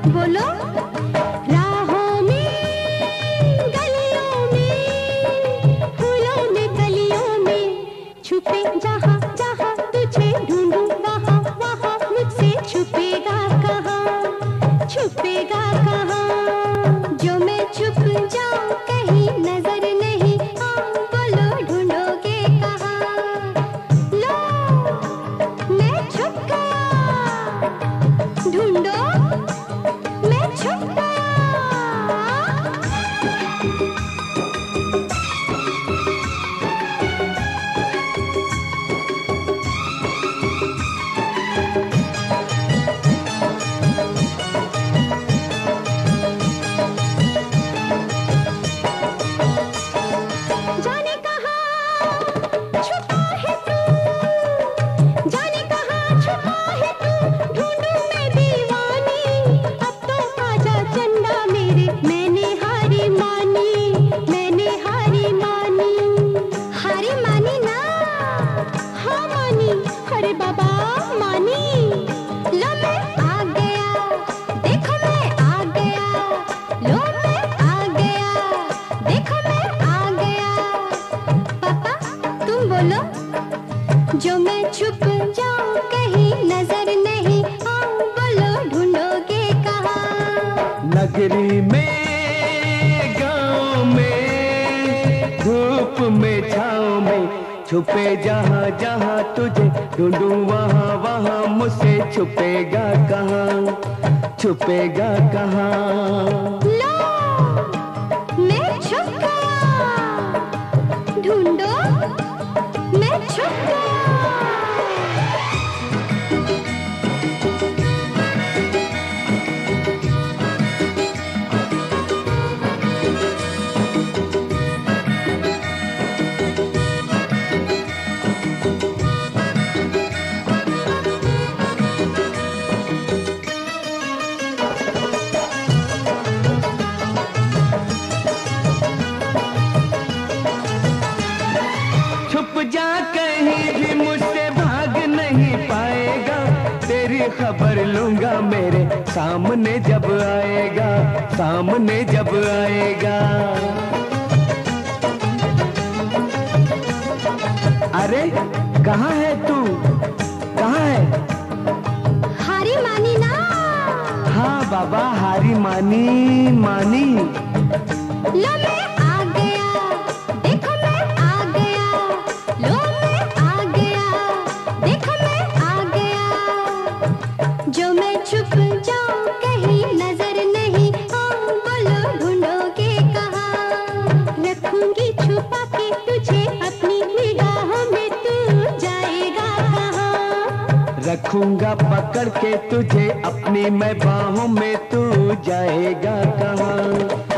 बोलो। राहों में, गलियों में, फूलों में, कलियों में, छुपे जहाँ जहाँ तुझे ढूंढूं वहाँ वहाँ मुझसे छुपेगा कहाँ, छुपेगा कहाँ। जो मैं छुप जाऊं कहीं नजर नहीं आऊं, बोलो ढूंढोगे कहाँ। लो मैं छुप गया, ढूंढो मैं छुप गया। जाने कहाँ छुपा है तू, जाने कहाँ छुपा है तू, ढूंढूं मैं दीवानी। अब तो आजा चंदा मेरे, मैंने हारी मानी, मैंने हारी मानी। हारी मानी ना, हाँ मानी, अरे बाबा मानी। लो मैं आ गया, देखो मैं आ गया, लो मैं आ गया, देखो मैं आ गया। पापा तुम बोलो। जो मैं छुप जाऊं कहीं नजर नहीं आऊं, बोलो ढूंढोगे कहाँ। नगरी में, गांव में, धूप में, छाँव में, छुपे जहाँ जहाँ तुझे ढूंढूं वहाँ वहाँ मुझसे छुपेगा कहाँ, छुपेगा कहाँ। लो मैं छुप गया, ढूंढो मैं छुप गया। छुप जा कहीं भी मुझसे भाग नहीं पाएगा, तेरी खबर लूंगा मेरे सामने जब आएगा, सामने जब आएगा। अरे कहाँ है तू, कहाँ है? हारी मानी ना, हाँ बाबा हारी मानी, मानी। लो मैं आ गया, देखो मैं आ गया, लो मैं आ गया, देखो मैं आ गया। जो मैं छुप जाऊं कहीं नजर नहीं आऊं, बोलो ढूंढोगे कहाँ। रखूंगी छुपा के तुझे अपनी निगाहों में, तू जाएगा कहाँ। रखूंगा पकड़ के तुझे अपनी मैं बाहों में, तू जाएगा कहाँ।